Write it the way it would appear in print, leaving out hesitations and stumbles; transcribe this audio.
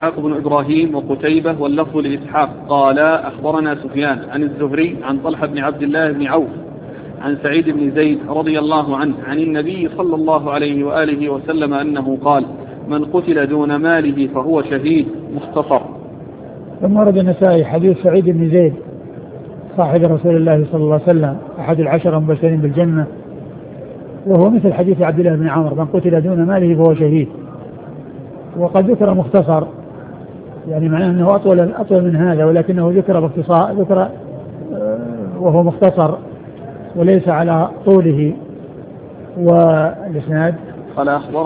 إسحاق بن إبراهيم وقتيبة واللفظ لإسحاق قال أخبرنا سفيان عن الزهري عن طلحة بن عبد الله بن عوف عن سعيد بن زيد رضي الله عنه عن النبي صلى الله عليه وآله وسلم أنه قال: من قتل دون ماله فهو شهيد. مختصر. ثم ورد النسائي حديث سعيد بن زيد صاحب رسول الله صلى الله عليه وسلم أحد العشر المبشرين بالجنة، وهو مثل حديث عبد الله بن عمر: من قتل دون ماله فهو شهيد. وقد ذكر مختصر، يعني معناه أنه أطول من هذا، ولكنه ذكر باختصار، ذكر وهو مختصر وليس على طوله. والإسناد قال أخبرنا